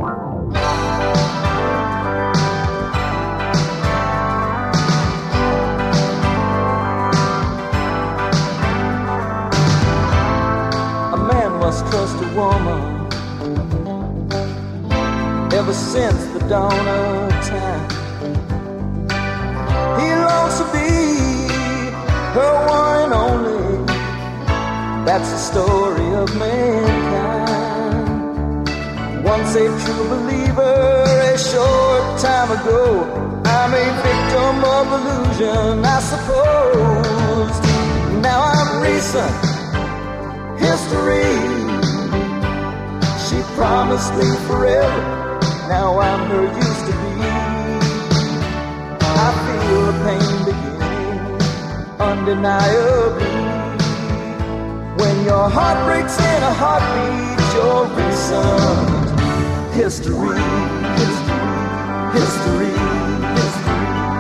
Trust a woman ever since the dawn of time. He longs to be her one and only. That's the story of mankind. Once a true believer, a short time ago, I'm a victim of illusion, I suppose. Now I'm recent history. She promised me forever, now I'm her used to be. I feel the pain beginning, undeniably. When your heart breaks in a heartbeat, your recent history, history, history, history.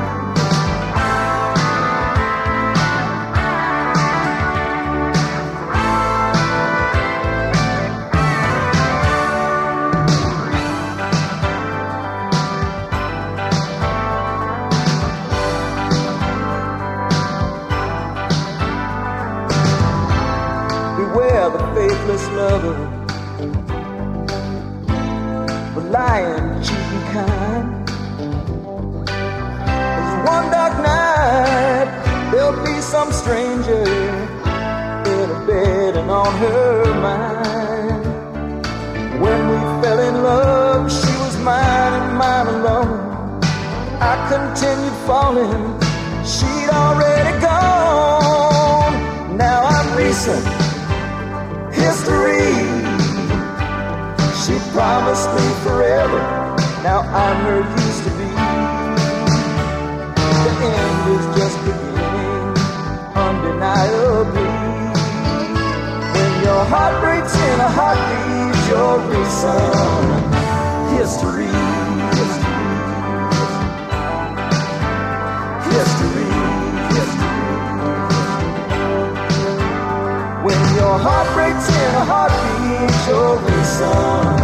The faithless lover, the lying, cheating kind. There's one dark night, there'll be some stranger in her bed and on her mind. When we fell in love, she was mine and mine alone. I continued falling, she'd already gone. Now I'm recent history. She promised me forever, now I'm her used to be. The end is just beginning, undeniably. When your heart breaks in a heartbeat, your recent history, history, history, history. When your heart breaks in a heartbeat, your recent